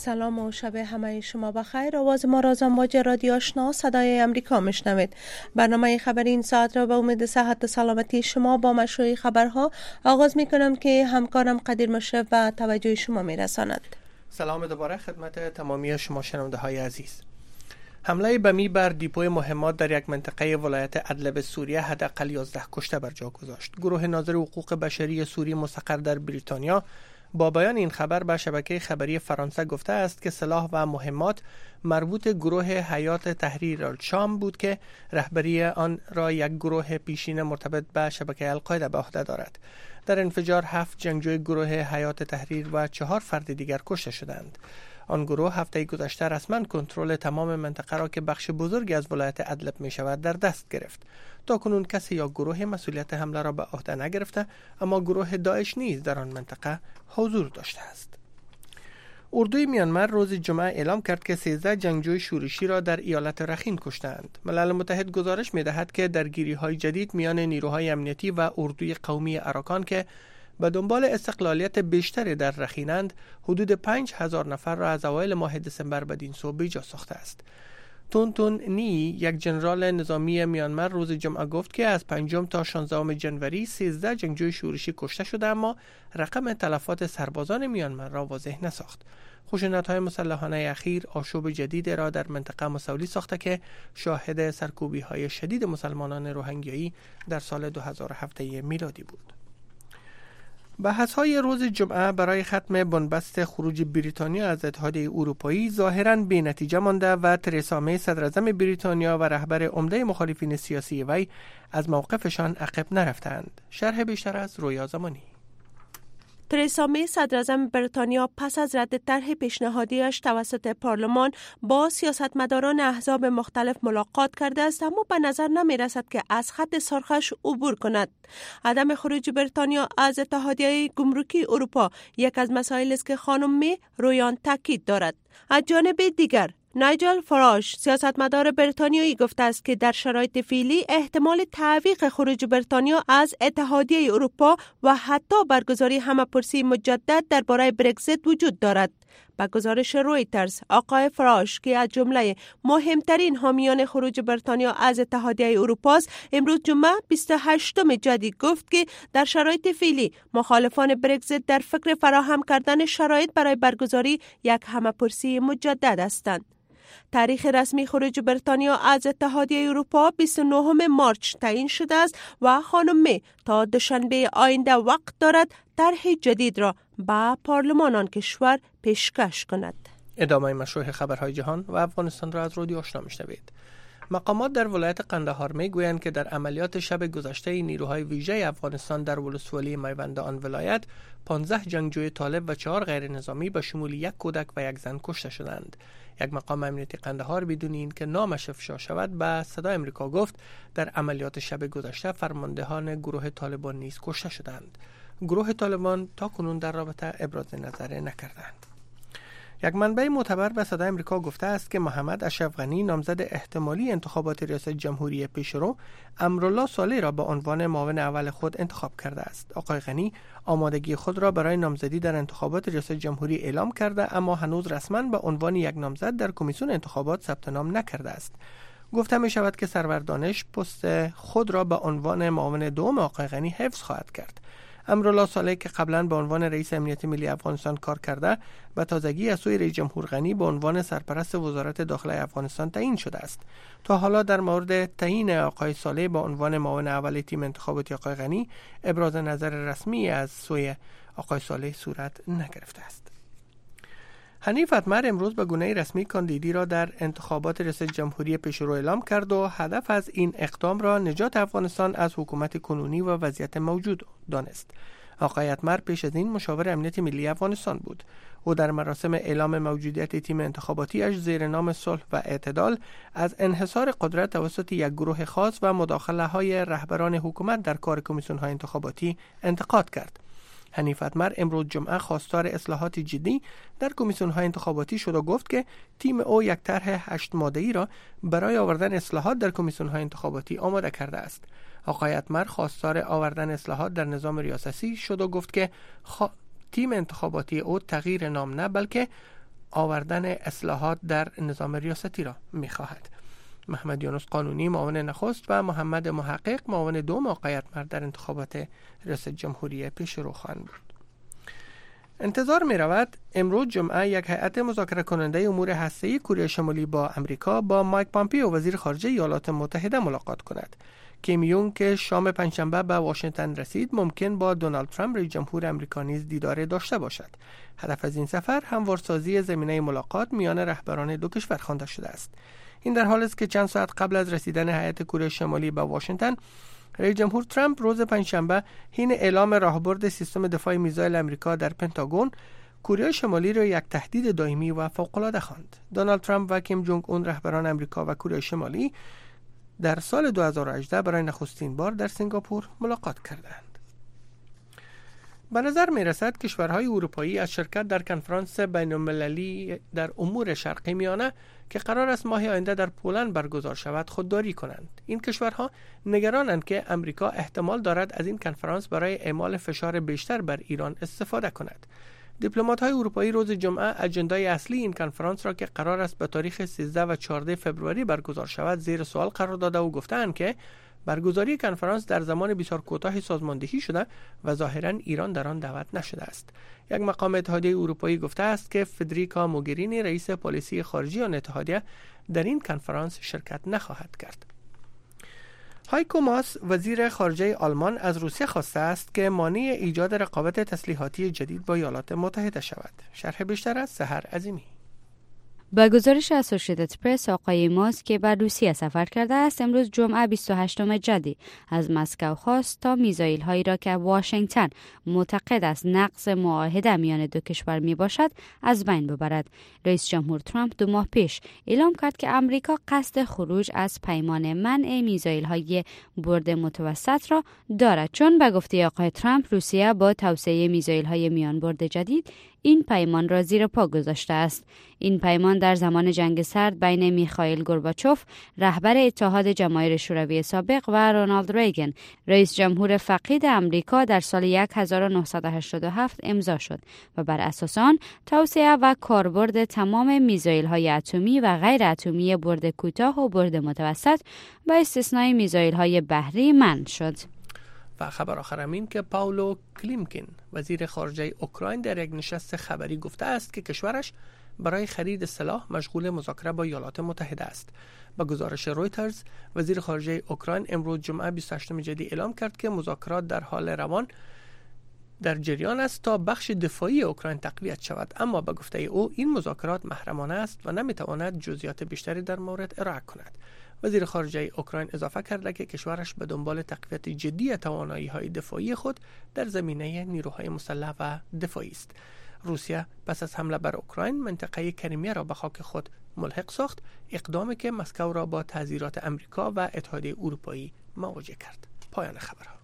سلام و شب همه شما بخیر. آواز ما را از امواج رادیو آشنا صدای امریکا میشنوید. برنامه خبری این ساعت را به امید صحت و سلامتی شما با مشروع خبرها آغاز می کنم که همکارم قدیر مشرف و توجه شما می رساند. سلام دوباره خدمت تمامی شما شنونده های عزیز. حمله بمی بر دیپوی مهمات در یک منطقه ولایت ادلب سوریه حداقل 11 کشته بر جا گذاشت. گروه ناظر حقوق بشری سوری مستقر در بریتانیا با بیان این خبر به شبکه خبری فرانسه گفته است که سلاح و مهمات مربوط گروه حیات تحریر الشام بود که رهبری آن را یک گروه پیشین مرتبط به شبکه القاعده به عهده دارد. در انفجار 7 جنگجوی گروه حیات تحریر و 4 فرد دیگر کشته شدند. آن گروه هفته گذشته رسما کنترل تمام منطقه را که بخش بزرگی از ولایت ادلب می شود در دست گرفت. تاکنون کسی یا گروه مسئولیت حمله را به عهده نگرفته، اما گروه داعش نیز در آن منطقه حضور داشته است. اردوی میانمار روز جمعه اعلام کرد که 13 جنگجوی شورشی را در ایالت رخین کشتند. ملل متحد گزارش می‌دهد که درگیری‌های جدید میان نیروهای امنیتی و اردوی قومی اراکان که به دنبال استقلالیت بیشتری در رخینند، حدود 5000 نفر را از اوایل ماه دسامبر بدین سو بیجا ساخته است. تونتون نی، یک ژنرال نظامی میانمار، روز جمعه گفت که از 5 تا 16 جنوری 13 جنگجوی شورشی کشته شده، اما رقم تلفات سربازان میانمار را واضح نساخت. خشونت‌های مسلحانه اخیر آشوب جدید را در منطقه مساوی ساخته که شاهد سرکوبی‌های شدید مسلمانان روهینگیایی در سال 2007 میلادی بود. بحث‌های روز جمعه برای ختم بنبست خروج بریتانیا از اتحادیه اروپایی ظاهراً بی‌نتیجه مانده و ترسا می صدراعظم بریتانیا و رهبر عمده مخالفین سیاسی وی از موقفشان عقب نرفتند. شرح بیشتر از رویا زمانی. ترسا می صدراعظم بریتانیا پس از رد طرح پیشنهادیش توسط پارلمان با سیاستمداران احزاب مختلف ملاقات کرده است، اما به نظر نمی رسد که از خط سرخش عبور کند. عدم خروج بریتانیا از اتحادیه گمرکی اروپا یک از مسائل است که خانم می رویان تاکید دارد. از جانب دیگر نایجل فاراژ سیاستمدار بریتانیایی گفته است که در شرایط فعلی احتمال تعویق خروج بریتانیا از اتحادیه اروپا و حتی برگزاری همه‌پرسی مجدد درباره برگزیت وجود دارد. با گزارش رویترز، آقای فاراژ که از جمله مهمترین حامیان خروج بریتانیا از اتحادیه اروپا است، امروز جمعه 28 جدی گفت که در شرایط فعلی مخالفان برگزیت در فکر فراهم کردن شرایط برای برگزاری یک همه‌پرسی مجدد هستند. تاریخ رسمی خروج بریتانیا از اتحادیه اروپا 29 مارچ تعیین شده است و خانم می تا دوشنبه آینده وقت دارد طرح جدید را به پارلمان آن کشور پیشکش کند. ادامه مشروع خبرهای جهان و افغانستان را از رادیو آشنا میشنوید. مقامات در ولایت قندهار میگویند که در عملیات شب گذشته نیروهای ویژه افغانستان در ولسوالی میوند آن ولایت 15 جنگجوی طالب و 4 غیر نظامی به شمول 1 کودک و 1 زن کشته شدند. یک مقام امنیتی قندهار بدون اینکه نامش افشا شود به صدای امریکا گفت در عملیات شب گذشته فرماندهان گروه طالبان نیز کشته شدند. گروه طالبان تا کنون در رابطه ابراز نظر نکردند. یک منبع معتبر به صدای امریکا گفته است که محمد اشرف غنی، نامزد احتمالی انتخابات ریاست جمهوری پیشرو، امرالله صالح را به عنوان معاون اول خود انتخاب کرده است. آقای غنی آمادگی خود را برای نامزدی در انتخابات ریاست جمهوری اعلام کرده، اما هنوز رسما به عنوان یک نامزد در کمیسیون انتخابات ثبت نام نکرده است. گفته می شود که سرور دانش پست خود را به عنوان معاون دوم آقای غنی حفظ خواهد کرد. امرالله صالح که قبلا به عنوان رئیس امنیت ملی افغانستان کار کرده، به تازگی از سوی رئیس جمهور غنی به عنوان سرپرست وزارت داخله افغانستان تعیین شده است. تا حالا در مورد تعیین آقای صالح به عنوان معاون اول تیم انتخاباتی آقای غنی ابراز نظر رسمی از سوی آقای صالح صورت نگرفته است. حنیف اتمر امروز به گونه رسمی کاندیدی را در انتخابات ریاست جمهوری پیشرو اعلام کرد و هدف از این اقدام را نجات افغانستان از حکومت کنونی و وضعیت موجود دانست. آقای اتمر پیش از این مشاور امنیت ملی افغانستان بود. او در مراسم اعلام موجودیت تیم انتخاباتیش زیر نام صلح و اعتدال از انحصار قدرت توسط یک گروه خاص و مداخله‌های رهبران حکومت در کار کمیسیون‌های انتخاباتی انتقاد کرد. حنیف اتمر امروز جمعه خواستار اصلاحات جدی در کمیسیون‌های انتخاباتی شد و گفت که تیم او یک طرح 8 ماده‌ای را برای آوردن اصلاحات در کمیسیون‌های انتخاباتی آماده کرده است. آقای اتمر خواستار آوردن اصلاحات در نظام ریاستی شد و گفت که تیم انتخاباتی او تغییر نام نه بلکه آوردن اصلاحات در نظام ریاستی را می‌خواهد. محمد یونس قانونی معاون نخست و محمد محقق معاون دوم آقای اتمر در انتخابات ریاست جمهوری پیش رو خواهند بود. انتظار می رود امروز جمعه یک هیئت مذاکره کننده امور هسته‌ای کره شمالی با امریکا با مایک پامپیو وزیر خارجه ایالات متحده ملاقات کند. کیم یونگ که شام پنجشنبه به واشنگتن رسید ممکن با دونالد ترامپ رئیس جمهور آمریکا نیز دیدار داشته باشد. هدف از این سفر هموارسازی زمینه ملاقات میان رهبران دو کشور خوانده شده است. این در حالی است که چند ساعت قبل از رسیدن هیئت کره شمالی به واشنگتن، رئیس جمهور ترامپ روز پنجشنبه حین اعلام راهبرد سیستم دفاع میزایل آمریکا در پنتاگون، کره شمالی را یک تهدید دائمی و فوق‌العاده خواند. دونالد ترامپ و کیم جونگ اون رهبران آمریکا و کره شمالی در سال 2018 برای نخستین بار در سنگاپور ملاقات کردند. به نظر می رسد کشورهای اروپایی از شرکت در کنفرانس بین‌المللی در امور شرقی میانه که قرار است ماه آینده در پولند برگزار شود خودداری کنند. این کشورها نگرانند که امریکا احتمال دارد از این کنفرانس برای اعمال فشار بیشتر بر ایران استفاده کند. دیپلمات‌های اروپایی روز جمعه اجندای اصلی این کنفرانس را که قرار است به تاریخ 13 و 14 فوریه برگزار شود زیر سوال قرار داده و گفتند که برگزاری کنفرانس در زمان بسیار کوتاهی سازماندهی شده و ظاهراً ایران در آن دعوت نشده است. یک مقام اتحادیه اروپایی گفته است که فدریکا موگرینی رئیس پالیسی خارجی آن اتحادیه در این کنفرانس شرکت نخواهد کرد. هایکو ماس وزیر خارجه آلمان از روسیه خواسته است که مانع ایجاد رقابت تسلیحاتی جدید با ایالات متحده شود. شرح بیشتر از سحر عظیمی. با گزارش اسوسییتد پرس، آقای ماس که به روسیه سفر کرده است امروز جمعه 28 جدی از مسکو خواست تا میزایل هایی را که واشنگتن معتقد است نقض معاهده میان دو کشور می باشد از بین ببرد. رئیس جمهور ترامپ 2 ماه پیش اعلام کرد که امریکا قصد خروج از پیمان منع میزایل های برد متوسط را دارد، چون به گفته آقای ترامپ روسیه با توسعه میزایل های میان برد جدید این پیمان را زیر پا گذاشته است. این پیمان در زمان جنگ سرد بین میخائیل گورباچوف رهبر اتحاد جماهیر شوروی سابق و رونالد ریگن رئیس جمهور فقید امریکا در سال 1987 امضا شد و بر اساس آن توسعه و کاربرد تمام میزایل های اتمی و غیر اتمی برد کوتاه و برد متوسط با استثنای میزایل های بحری منع شد. و خبر آخر این که پاولو کلیمکین وزیر خارجه اوکراین در یک نشست خبری گفته است که کشورش برای خرید سلاح مشغول مذاکره با ایالات متحده است. با گزارش رویترز، وزیر خارجه اوکراین امروز جمعه 28 جدی اعلام کرد که مذاکرات در حال روان در جریان است تا بخش دفاعی اوکراین تقویت شود، اما به گفته او این مذاکرات محرمانه است و نمیتواند جزئیات بیشتری در مورد ارائه کند. وزیر خارجه اوکراین اضافه کرده که کشورش به دنبال تقویت جدی توانایی‌های دفاعی خود در زمینه نیروهای مسلح و دفاعی است. روسیه پس از حمله بر اوکراین منطقه کریمیا را به خاک خود ملحق ساخت، اقدامی که مسکو را با تحذیرات امریکا و اتحادیه اروپایی مواجه کرد. پایان خبرها.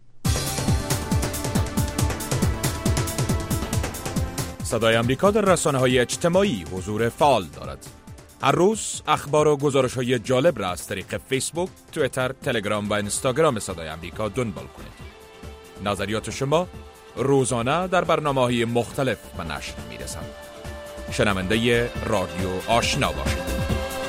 صدای آمریکا در رسانه‌های اجتماعی حضور فعال دارد. هر روز اخبار و گزارش‌های جالب را از طریق فیسبوک، توییتر، تلگرام و اینستاگرام صدای آمریکا دنبال کنید. نظریات شما روزانه در برنامه‌های مختلف به نشر می‌رسند. شنونده رادیو آشنا باشید.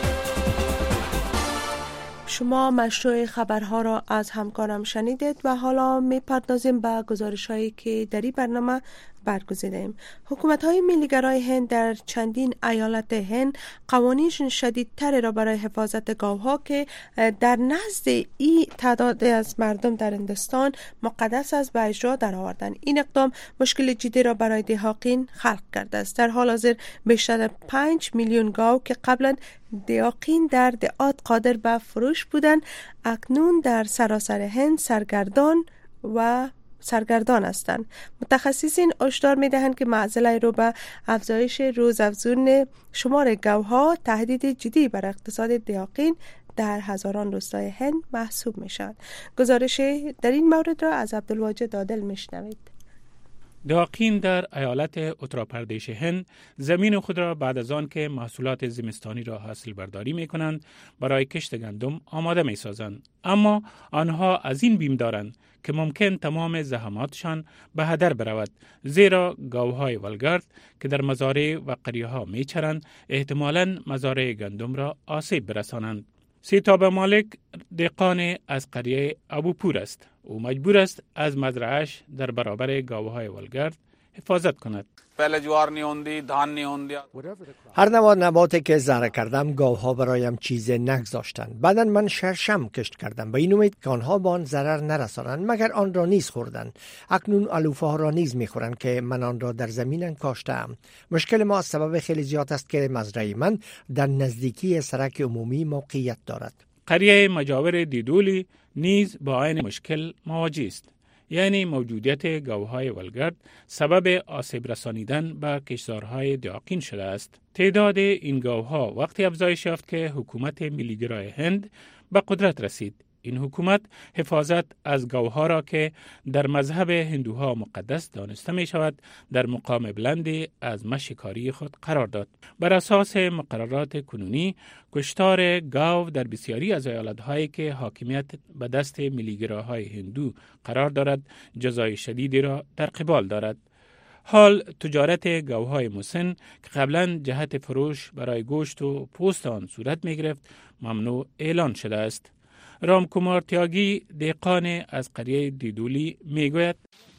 شما مشروع خبرها را از همکارم شنیدید و حالا می‌پردازیم به گزارش‌هایی که در این برنامه برگزیدیم. حکومت‌های ملی‌گرای هند در چندین ایالت هند قوانین شدیدتر را برای حفاظت گاوها که در نزد این تعداد از مردم در هندوستان مقدس است به اجرا درآوردند. این اقدام مشکل جدی را برای دهاقین خلق کرده است. در حال حاضر بیشتر از 5 میلیون گاو که قبلا دهاقین در دهات قادر به فروش بودند اکنون در سراسر هند سرگردان هستند. متخصصین هشدار می‌دهند که معضله رو به افزایش روزافزون شمار گاوها تهدید جدی بر اقتصاد دهاقین در هزاران روستای هند محسوب می‌شود. گزارش در این مورد را از عبدالواجد عادل می‌شنوید. داقین در ایالت اتراپردیش هند زمین خود را بعد از آن که محصولات زمستانی را حاصل برداری می کنند برای کشت گندم آماده می سازند. اما آنها از این بیم دارند که ممکن تمام زحماتشان به هدر برود، زیرا گاوهای ولگرد که در مزارع و قریه ها می چرند احتمالاً مزارع گندم را آسیب برسانند. سیتاب مالک دهقان از قریه ابوپور است. او مجبور است از مزرعه‌اش در برابر گاوهای ولگرد حفاظت کند. هر نوع نباتی که زرع کردم گاوها برایم چیز نگذاشتند. بعداً من شرشم کشت کردم به این امید که آنها به آن ضرر نرسانند، مگر آن را نیز خوردند. اکنون علوفه ها را نیز میخورند که من آن را در زمین کاشتم. مشکل ما از سبب خیلی زیاد است که مزرعه من در نزدیکی سرک عمومی موقعیت دارد. قریه مجاور دیدولی نیز با این مشکل مواجه است. یعنی موجودیت گاوهای ولگرد سبب آسیب رسانیدن به کشتزارهای داقین شده است. تعداد این گاوها وقتی افزایش یافت که حکومت ملیگرای هند به قدرت رسید. این حکومت حفاظت از گاوها را که در مذهب هندوها مقدس دانسته می شود در مقام بلندی از مشکاری خود قرار داد. بر اساس مقررات کنونی کشتار گاو در بسیاری از ایالت‌هایی که حاکمیت به دست ملیگراهای هندو قرار دارد جزای شدیدی را در قبال دارد. حال تجارت گاوهای مسن که قبلا جهت فروش برای گوشت و پوست آن صورت می گرفت ممنوع اعلان شده است. رام کومار تیاگی دهقان از قریه دیدولی میگوید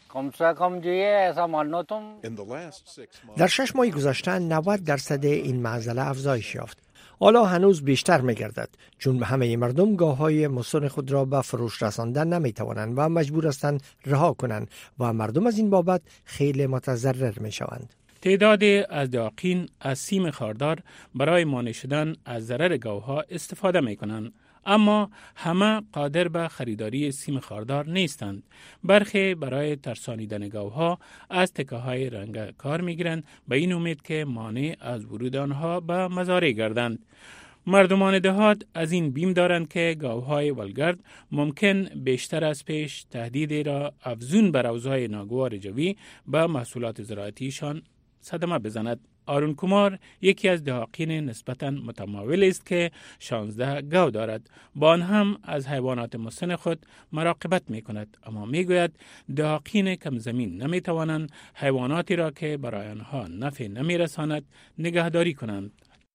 در 6 ماه گذشته 90% این معضله افزایش یافت. حالا هنوز بیشتر می‌گردد چون همه مردم گاوهای مسن خود را به فروش رساندن نمی‌توانند و مجبور هستند رها کنند و مردم از این بابت خیلی متضرر می‌شوند. تعداد از داقین از سیم خاردار برای مانع شدن از ضرر گاوها استفاده می‌کنند. اما همه قادر به خریداری سیم خاردار نیستند. برخی برای ترسانیدن گاوها از تکه‌های رنگ کار می‌گیرند به این امید که مانع از ورود آنها به مزارع گردند. مردمان دهات از این بیم دارند که گاوهای ولگرد ممکن بیشتر از پیش تهدیدی را افزون بر اوضاع ناگوار جوی به محصولات زراعتیشان صدمه بزند. آرون کومار یکی از دهاقین نسبتاً متماول است که 16 گاو دارد. با آن هم از حیوانات مسن خود مراقبت می کند. اما می گوید دهاقین کم زمین نمی توانند حیواناتی را که برای آنها نفع نمی رساند نگهداری کنند.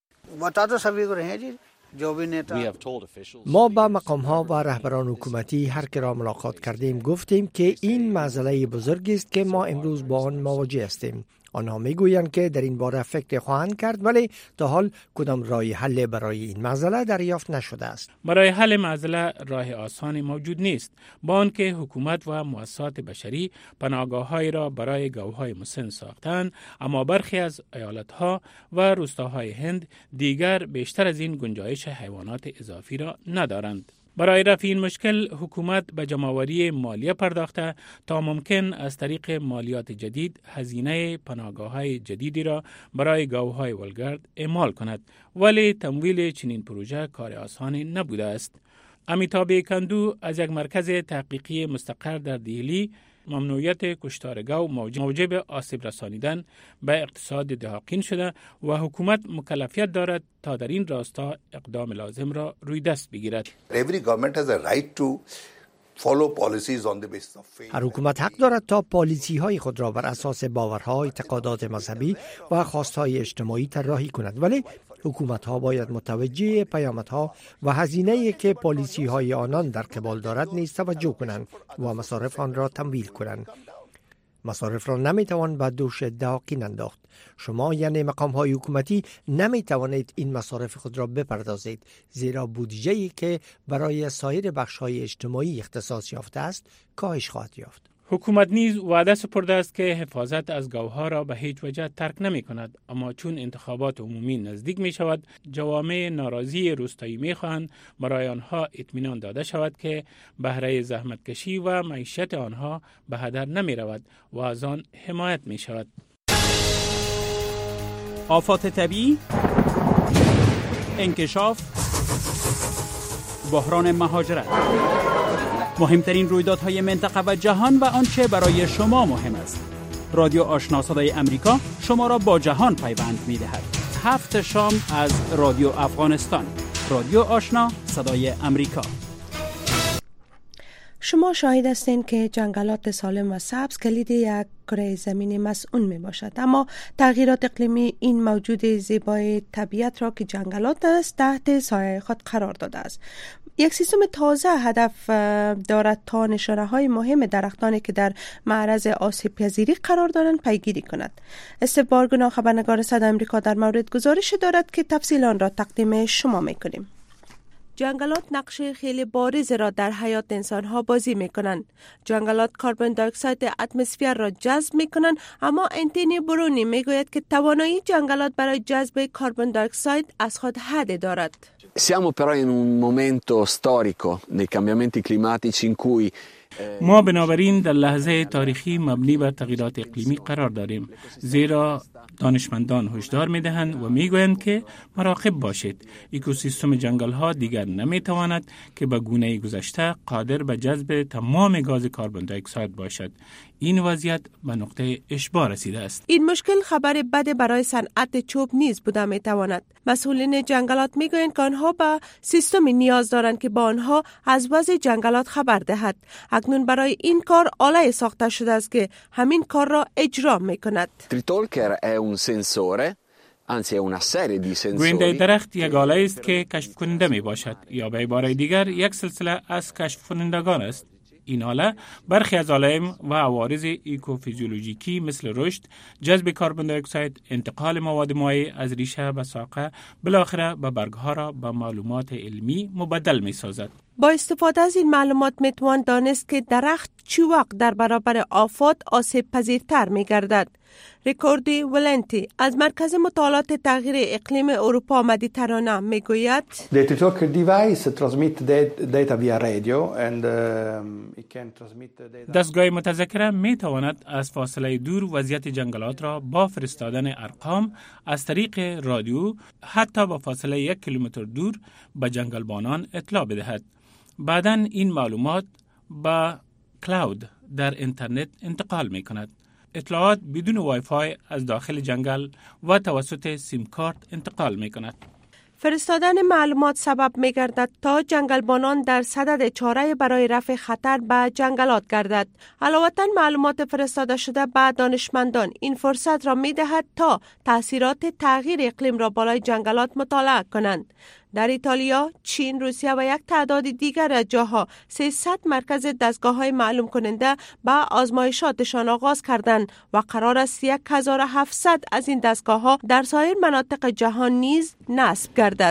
ما با مقام ها و رهبران حکومتی هر که را ملاقات کردیم گفتیم که این مسئله بزرگی است که ما امروز با آن مواجه هستیم. آنها میگویند که در این باره فکر خواهند کرد ولی تا حال کدام راه حل برای این مسئله دریافت نشده است. برای حل مسئله راه آسانی موجود نیست. با آنکه حکومت و مؤسسات بشری پناهگاه‌هایی را برای گاوهای مسن ساختند، اما برخی از ایالت‌ها و روستاهای هند دیگر بیشتر از این گنجایش حیوانات اضافی را ندارند. برای رفع این مشکل حکومت به جمع‌آوری مالیه پرداخته تا ممکن از طریق مالیات جدید هزینه پناهگاه‌های جدیدی را برای گاوهای ولگرد اعمال کند، ولی تمویل چنین پروژه کار آسانی نبوده است. امیتابھ کندو از یک مرکز تحقیقی مستقر در دهلی ممنوعیت کشتار گاو موجب آسیب رسانیدن به اقتصاد دهاقین شده و حکومت مکلفیت دارد تا در این راستا اقدام لازم را روی دست بگیرد. هر حکومت حق دارد تا پالیسی های خود را بر اساس باورها، اعتقادات مذهبی و خواستهای اجتماعی طراحی کند، ولی حکومت ها باید متوجه پیامدها و هزینه‌ای که پالیسی های آنان در قبال دارد نیز توجه کنند و مصارف آن را تمویل کنند. مصارف را نمیتوان به دوش دهاقین انداخت. شما یعنی مقام های حکومتی نمیتوانید این مصارف خود را بپردازید، زیرا بودجه‌ای که برای سایر بخش های اجتماعی اختصاص یافته است کاهش خواهد یافت. حکومت نیز وعده سپرده است که حفاظت از گاوها را به هیچ وجه ترک نمی کند، اما چون انتخابات عمومی نزدیک می شود، جوامع ناراضی روستایی می خواهند برای آنها اطمینان داده شود که بهره زحمتکشی و معیشت آنها به هدر نمی رود و از آن حمایت می شود. آفات طبیعی، انکشاف، بحران مهاجرت، مهمترین رویدادهای منطقه و جهان و آنچه برای شما مهم است. رادیو آشنا صدای امریکا شما را با جهان پیوند می‌دهد. 7 شام از رادیو افغانستان. رادیو آشنا صدای امریکا. شما شاهد هستین که جنگلات سالم و سبز کلید یک کره زمین مسئول می باشد، اما تغییرات اقلیمی این موجود زیبای طبیعت را که جنگلات است تحت سایه خود قرار داده است. یک سیستم تازه هدف دارد تا نشانه های مهم درختانی که در معرض آسیب پذیری قرار دارند پیگیری کند. استیو بارگونا خبرنگار صدای آمریکا در مورد گزارش دارد که تفصیل آن را تقدیم شما می کنیم. جنگلات نقش خیلی بارز را در حیات انسان‌ها بازی می‌کنند. جنگلات کربن دی اکساید اتمسفر را جذب می‌کنند، اما انتونی برونی می‌گوید که توانایی جنگلات برای جذب کربن دی اکساید از خود حد دارد. Siamo però in un momento storico nei cambiamenti climatici in cui ما بنابراین در لحظه تاریخی مبنی بر تغییرات اقلیمی قرار داریم، زیرا دانشمندان هشدار می‌دهند و می‌گویند که مراقب باشید. اکوسیستم جنگل‌ها دیگر نمی‌تواند که به گونه گذشته قادر به جذب تمام گاز کربن دی اکساید باشد. این وضعیت به نقطه اشباع رسیده است. این مشکل خبر بد برای صنعت چوب نیز بوده می‌تواند. مسئولین جنگلات می‌گویند که آنها به سیستمی نیاز دارند که با آنها از وضع جنگلات خبر دهد. اکنون برای این کار آله ساخته شده است که همین کار را اجرا می‌کند. گوینده درخت یک آله است که کشف کننده می باشد، یا به عبارت دیگر یک سلسله از کشف کنندگان است. این آله برخی از علائم و عوارض ایکوفیزیولوژیکی مثل رشد، جذب کربن دی اکساید، انتقال مواد مایع از ریشه به ساقه، بالاخره به برگها را به معلومات علمی مبدل می سازد. با استفاده از این معلومات میتوان دانست که درخت چی وقت در برابر آفات آسیب پذیرتر میگردد. ریکاردو ولنتی از مرکز مطالعات تغییر اقلیم اروپا مدیترانه میگوید دستگاه متذکره میتواند از فاصله دور وضعیت جنگلات را با فرستادن ارقام از طریق رادیو حتی با فاصله 1 کیلومتر دور به جنگلبانان اطلاع بدهد. بعداً این معلومات با کلاود در اینترنت انتقال می کند. اطلاعات بدون وای فای از داخل جنگل و توسط سیم کارت انتقال می کند. فرستادن معلومات سبب می گردد تا جنگلبانان در صدد چاره برای رفع خطر به جنگلات گردد. علاوه معلومات فرستاده شده به دانشمندان این فرصت را می دهد تا تاثیرات تغییر اقلیم را بالای جنگلات مطالعه کنند. در ایتالیا، چین، روسیه و یک تعداد دیگر از جاها 300 مرکز دستگاه‌های معلوم کننده به آزمایشاتشان آغاز کردند و قرار است 1700 از این دستگاه‌ها در سایر مناطق جهان نیز نصب گردد.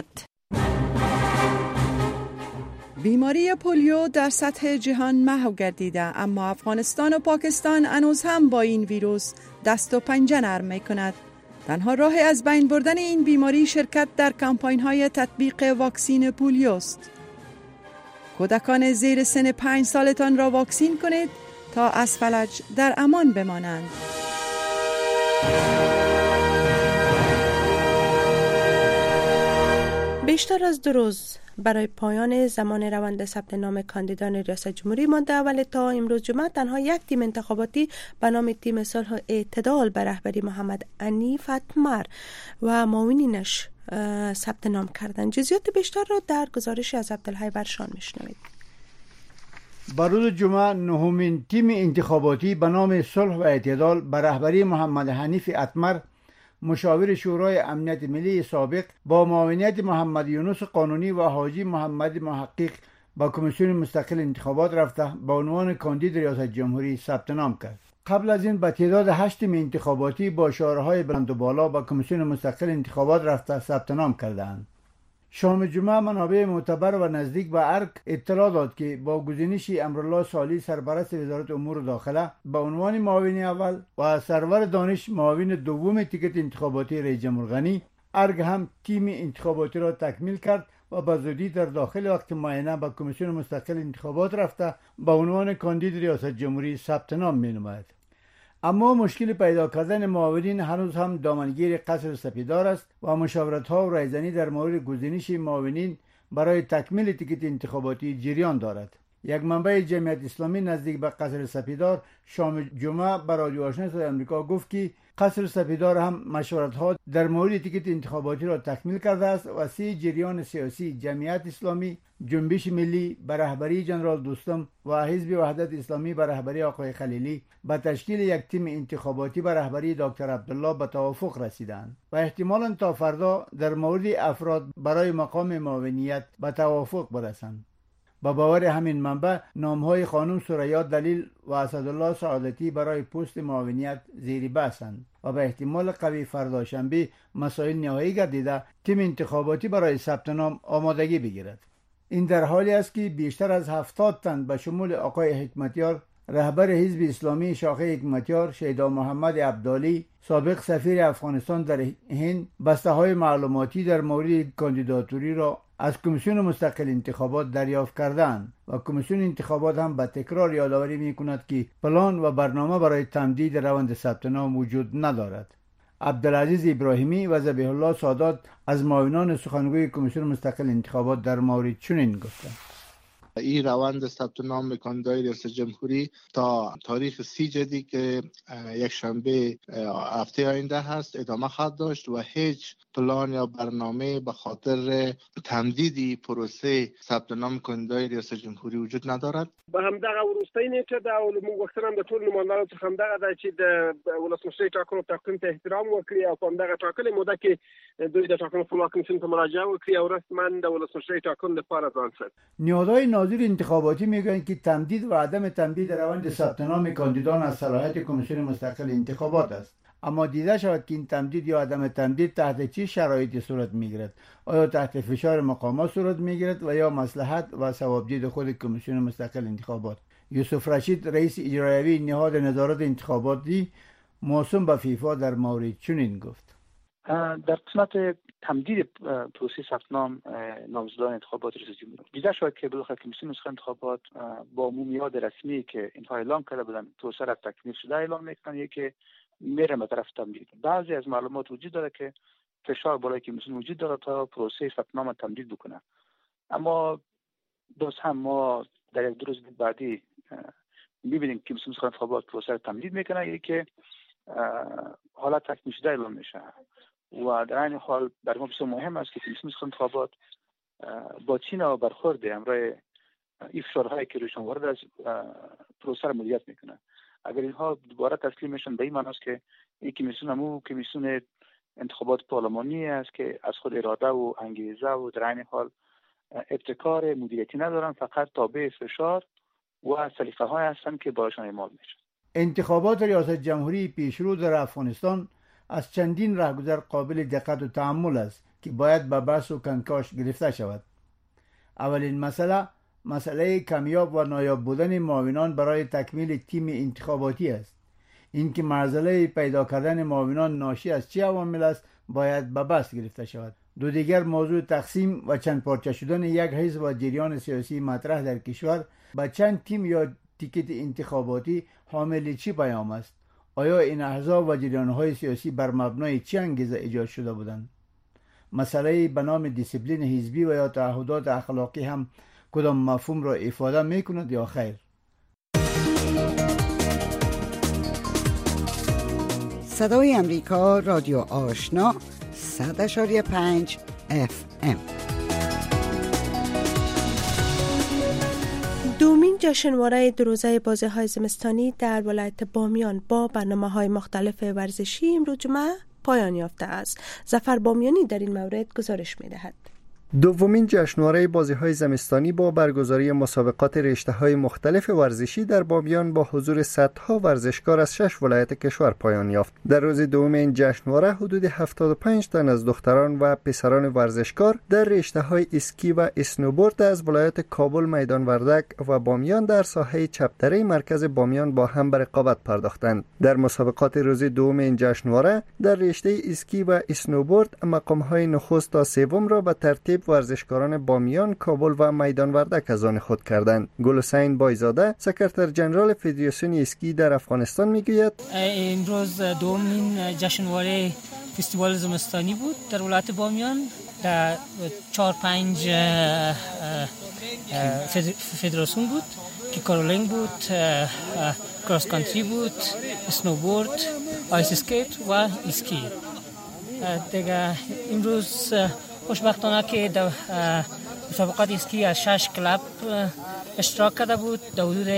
بیماری پولیو در سطح جهان محو گردیده، اما افغانستان و پاکستان هنوز هم با این ویروس دست و پنجه نرم می‌کند. تنها راه از بین بردن این بیماری شرکت در کمپاین‌های تطبیق واکسین پولیو است. کودکان زیر سن 5 سالتان را واکسین کنید تا از فلج در امان بمانند. بیشتر از 2 روز برای پایان زمان روند ثبت نام کاندیدان ریاست جمهوری مانده، ولی تا امروز جمعه تنها یک تیم انتخاباتی به نام تیم صلح و اعتدال به رهبری محمد حنیف اتمر و معاونینش ثبت نام کردند. جزئیات بیشتر را در گزارش از عبدالحی برشان میشنوید. بر روز جمعه 9مین تیم انتخاباتی به نام صلح و اعتدال به رهبری محمد حنیف اتمر، مشاور شورای امنیت ملی سابق، با معاونیت محمد یونس قانونی و حاجی محمد محقق با کمیسیون مستقل انتخابات رفته به عنوان کاندید ریاست جمهوری ثبت نام کرد. قبل از این به تعداد 8 تیم انتخاباتی با شعارهای بلند و بالا با کمیسیون مستقل انتخابات رفته ثبت نام کردند. شام جمعه منابع معتبر و نزدیک به ارگ اطلاع داد که با گزینش امرالله صالح سرپرست وزارت امور داخله به عنوان معاون اول و سرور دانش معاون دوم تیکت انتخاباتی رئیس جمهور غنی، ارگ هم تیم انتخاباتی را تکمیل کرد و به زودی در داخل وقت معینه به کمیسیون مستقل انتخابات رفته به عنوان کاندید ریاست جمهوری ثبت نام می‌نماید. اما مشکل پیدا کردن معاونین هنوز هم دامنگیر قصر سپیدار است و مشاورت‌ها و رایزنی در مورد گزینش معاونین برای تکمیل تیکت انتخاباتی جریان دارد. یک منبع جمعیت اسلامی نزدیک به قصر سپیدار شام جمعه به رادیو آشنا صدای آمریکا گفت که قصر سپیدار هم مشورت‌ها در مورد تیکت انتخاباتی را تکمیل کرده است و 3 جریان سیاسی جمعیت اسلامی، جنبش ملی به رهبری جنرال دوستم و حزب وحدت اسلامی به رهبری آقای خلیلی به تشکیل یک تیم انتخاباتی به رهبری دکتر عبدالله به توافق رسیدند و احتمالاً تا فردا در مورد افراد برای مقام معاونیت به توافق برسند. با باور همین منبع نامهای خانم ثریا دلیل و اسدالله سعادتی برای پست معاونیت زیر بحثند و به احتمال قوی فردا شنبه مسائل نهایی گردیده تیم انتخاباتی برای ثبت نام آمادگی بگیرد. این در حالی است که بیشتر از 70 تن به شمول آقای حکمتیار رهبر حزب اسلامی شاخه حکمتیار، شیدا محمد عبدالی سابق سفیر افغانستان در هند بسته‌های معلوماتی در مورد کاندیداتوری را از کمیسیون مستقل انتخابات دریافت کردند و کمیسیون انتخابات هم به تکرار یادآوری می‌کند که پلان و برنامه برای تمدید روند ثبت نام وجود ندارد. عبدالعزیز ابراهیمی و ذبیح الله سادات از معاونان سخنگوی کمیسیون مستقل انتخابات در مورد چنین گفتند: این روند ثبت نام کاندیدای ریاست جمهوری تا تاریخ 30 جدی که یک شنبه هفته آینده هست ادامه خواهد داشت و هیچ پلان یا برنامه به خاطر تمدید پروسه ثبت نام کاندیدای ریاست جمهوری وجود ندارد. به همدغه وروستۍ نیټه د موږ وخترم د ټول نمایندانو څخه همدغه د چې د ولسمشرۍ ټاکنو تقویم ته احترام وکړي او په همدغه ټاکلې موده کې دوی د ټاکنو خپلواک کمیسیون ته مراجعه وکړي او رسما د ولسمشرۍ ټاکنو لپاره ځان سپاري. نهادهای ناظر انتخاباتی میگویند که تمدید و عدم تمدید روند ثبت نام کاندیدان از صلاحیت کمیسیون مستقل انتخابات است، اما دیده شود که این تمدید یا عدم تمدید تحت چه شرایطی صورت میگیرد. آیا تحت فشار مقامات صورت میگیرد و یا مصلحت و ثوابدید خود کمیسیون مستقل انتخابات؟ یوسف رشید رئیس اجرایی نهاد نظارت انتخاباتی موسوم به فیفا در مورد چنین گفت: در قسمت تمدید پروسه ثبت نام نامزدان انتخابات ریاست جمهوری دیده شد که بالاخره کمیسیون مستقل انتخابات با عمومیت رسمی که اینها اعلام کرده بودند پروسه را تکمیل شده اعلام میکنند که میره به طرف تمدید. بعضی از معلومات وجود داره که فشار بالای کمیسیون وجود داره تا پروسه ثبت نام تمدید بکنه، اما باز هم ما در یک 2 روز بعدی میبینیم که کمیسیون مستقل انتخابات پروسه را تمدید میکنه که حالت تکمیل شده اعلام میشه و در این حال برای ما بسیار مهم است که کمیسیون مستقل انتخابات با چین و برخورد همراه این فشارهایی که روشان وارد از پروسه را مدیریت میکنه. اگر اینها دوباره تسلیم میشن به این معنی است که این کمیسیون همون کمیسیون انتخابات پارلمانی است که از خود اراده و انگیزه و در این حال ابتکار مدیریتی ندارن، فقط تابع فشار و سلیقه های هستند که باشون اعمال میشن. انتخابات ریاست جمهوری پیشرو در افغانستان از چندین راهگذر قابل دقت و تأمل است که باید به بحث و کنکاش گرفته شود. اولین مسئله کمیاب و نایاب بودن معاونان برای تکمیل تیم انتخاباتی است. اینکه معضله پیدا کردن معاونان ناشی از چه عوامل است باید به بحث گرفته شود. دو دیگر موضوع تقسیم و چند پارچه شدن یک حزب و جریان سیاسی مطرح در کشور به چند تیم یا تیکت انتخاباتی حامل چی پیام است؟ آیا این احزاب و جریان‌های سیاسی بر مبنای چه انگیزه ایجاد شده بودند؟ مسئله به نام دیسیپلین حزبی و یا تعهدات اخلاقی هم کدام مفهوم را افاده میکند یا خیر؟ صدای امریکا رادیو آشنا 100.5 FM. دومین جشنواره 2 روزه بازی‌های زمستانی در ولایت بامیان با برنامه‌های مختلف ورزشی امروز جمعه پایان یافته است. ظفر بامیانی در این مورد گزارش می‌دهد. دومین جشنواره بازی‌های زمستانی با برگزاری مسابقات رشته‌های مختلف ورزشی در بامیان با حضور صدها ورزشکار از 6 ولایت کشور پایان یافت. در روز دوم این جشنواره حدود 75 تن از دختران و پسران ورزشکار در رشته‌های اسکی و اسنوبورد از ولایت کابل، میدان وردک و بامیان در ساحه چپدره مرکز بامیان با هم به رقابت پرداختند. در مسابقات روز دوم این جشنواره در رشته اسکی و اسنوبورد مقام‌های نخست تا سوم را به ترتیب ترغیب ورزشکاران بامیان، کابل و میدان وردک از آن خود کردند. گلحسین بایزاده، سکرتر جنرال فدراسیون اسکی در افغانستان میگوید امروز دومین جشنواره فستیوال زمستانی بود در ولایت بامیان. در 4-5 فدراسیون بود که کارولینگ بود، کراس کانتری بود، اسنوبورد، آیس اسکیت و اسکی. دیگه امروز خوشبختانه که در مسابقات اسکی از 6 کلاب اشتراک کرده بود. در حدود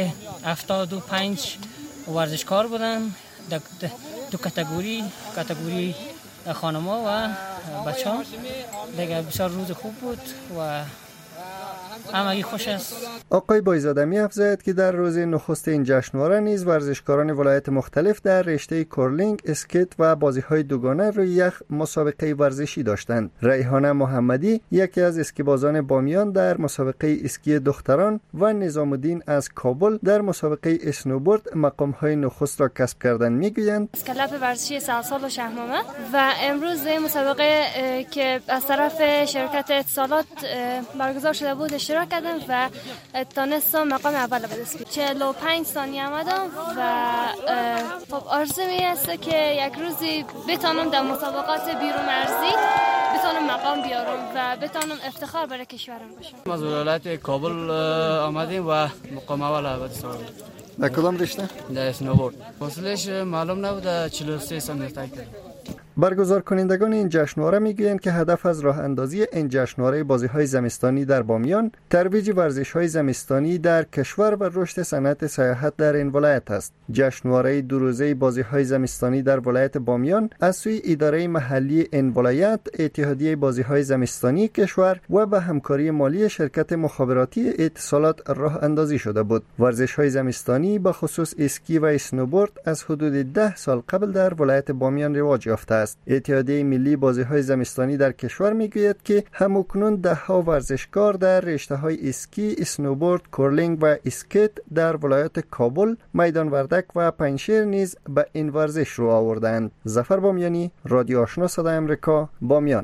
75 ورزشکار بودن در دو کاتگوری خانما و بچه ها. دیگه بسیار روز خوب بود و همگی خوش است. آقای بایزاده می افزاید که در روز نخست این جشنواره نیز ورزشکاران ولایت مختلف در رشته کورلینگ، اسکیت و بازی‌های دوگانه روی یخ مسابقه ورزشی داشتند. ریحانه محمدی، یکی از اسکیبازان بامیان، در مسابقه اسکی دختران و نظام الدین از کابل در مسابقه اسنوبورد مقام‌های نخست را کسب کردند میگویند کلاب ورزشی سالسال و شهرنامه و امروز مسابقه که از طرف شرکت اتصالات برگزار شده بود اشتراک کردم و تانستم مقام اول بدست. 45 ثانیه آمدم و خب آرزو می است که یک روزی بتونم در مسابقات بیرون مرزی بتونم مقام بیارم و بتونم افتخار برای کشورم باشم. ما از ولایت کابل آمدیم و مقام اول بدست آمدیم. در کدام رشته؟ در اسنوبورد. فاصلهش معلوم نبود، 43 ثانیه طی کردیم. برگزار کنندگان این جشنواره میگویند که هدف از راه اندازی این جشنواره بازی‌های زمستانی در بامیان ترویج ورزش‌های زمستانی در کشور و رشد صنعت سیاحت در این ولایت است. جشنواره دو روزه بازی‌های زمستانی در ولایت بامیان از سوی اداره محلی این ولایت، اتحادیه بازی‌های زمستانی کشور و به همکاری مالی شرکت مخابراتی اتصالات راه اندازی شده بود. ورزش‌های زمستانی به خصوص اسکی و اسنوبورد از حدود 10 سال قبل در ولایت بامیان رواج یافته است. اتحادیه ملی بازی‌های زمستانی در کشور میگوید که همکنون 10 ورزشکار در رشته‌های اسکی، اسنوبورد، کورلینگ و اسکیت در ولایت کابل، میدان وردک و پنجشیر نیز به این ورزش رو آوردند. ظفر بامیانی، رادیو آشنا صدای آمریکا، بامیان.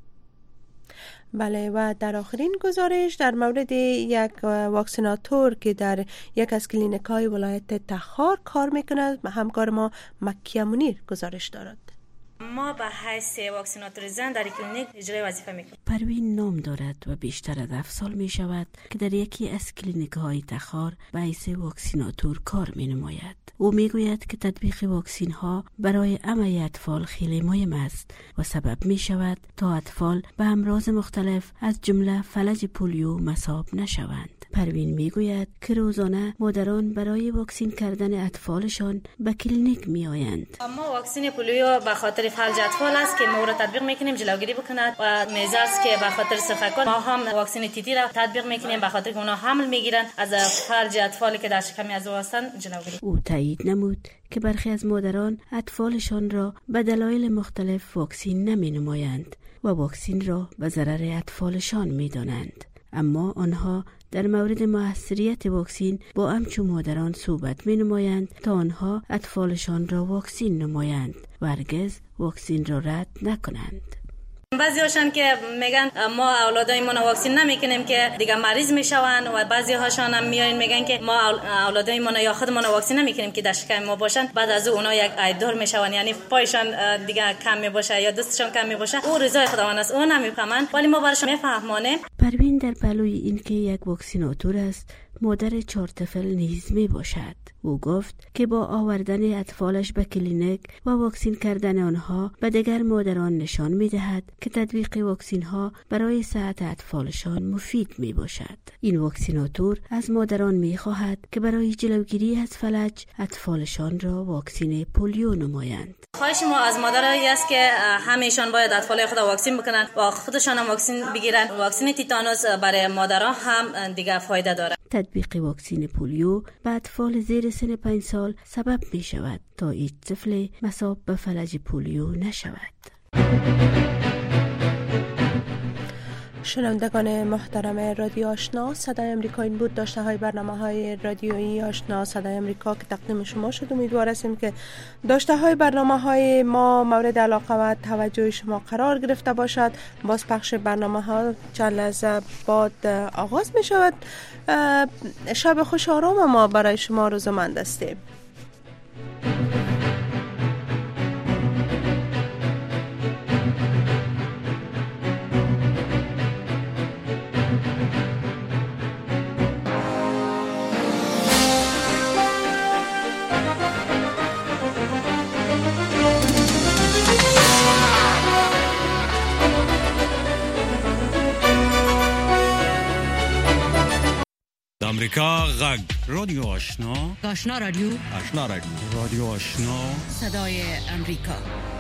بله، و در آخرین گزارش در مورد یک واکسیناتور که در یک از کلینیک‌های ولایت تخار کار می‌کند، همکار ما مکیه منیر گزارش دارد. ما به حیث واکسیناتور زن در کلینیک اجرای وظیفه میکنیم. پروین نام دارد و بیشتر از 7 سال می شود که در یکی از کلینیک های تخار به حیث واکسیناتور کار می نماید. او می گوید که تطبیق واکسین ها برای همه اطفال خیلی مهم است و سبب می شود تا اطفال به امراض مختلف از جمله فلج پولیو مصاب نشوند. پروین میگوید که روزانه مادران برای واکسین کردن اطفالشان به کلینیک می آیند. ما واکسین پولیو به خاطر فلج اطفال است که ما را تطبیق میکنیم جلوگیری بکند و میزاس که به خاطر سرخکان ما هم واکسین تیتی را تطبیق میکنیم به خاطر که اونا حمل میگیرن از فلج اطفالی که در شکم از هستند جلوگیری. او تایید نمود که برخی از مادران اطفالشان را به دلایل مختلف واکسین نمی نمایند و واکسین را به ضرر اطفالشان می دانند. اما آنها در مورد موثریت واکسین با همچون مادران صحبت می نمایند تا آنها اطفالشان را واکسین نمایند و هرگز واکسین را رد نکنند. بعضی هاشان که میگن ما اولادایمون واکسین نمیکنیم که دیگه مریض میشوند و بعضی هاشان هم میایین میگن که ما اولادایمون یا خودمون واکسین نمیکنیم که در شکم ما باشن. بعد از اونا یک ایدور میشوند، یعنی پایشان دیگه کم میباشه یا دستشان کم میباشه. او رضای خداوند است، اون نمیفهمن، ولی ما براشون میفهمانیم. پروین در پلوی این که یک واکسیناتور است، مادر 4 طفل نیز می باشد. او گفت که با آوردن اطفالش به کلینیک و واکسین کردن آنها به دیگر مادران نشان می دهد که تطبیق واکسین ها برای صحت اطفالشان مفید می باشد. این واکسیناتور از مادران می خواهد که برای جلوگیری از فلج اطفالشان را واکسین پولیو نمایند. خواهش ما از مادرایی است که همیشان باید اطفال خود واکسین بکنن و خودشان هم واکسین بگیرن. واکسین تیتانوس برای مادران هم دیگه فایده داره. تطبیق واکسین پولیو به اطفال زیر سن 5 سال سبب می شود تا هیچ طفل مصاب به فلج پولیو نشود. شنوندگان محترم رادیو آشنا، صدای امریکا این بود. داشته های برنامه های رادیویی آشنا صدای امریکا که تقدیم شما شد. امیدوار هستیم که داشته های برنامه های ما مورد علاقه و توجه شما قرار گرفته باشد. باز پخش برنامه ها چند لحظه بعد آغاز می شود. شب خوش آرام ما برای شما آرزومند هستیم. امریکا غږ رادیو آشنا آشنا رادیو رادیو آشنا صدای امریکا.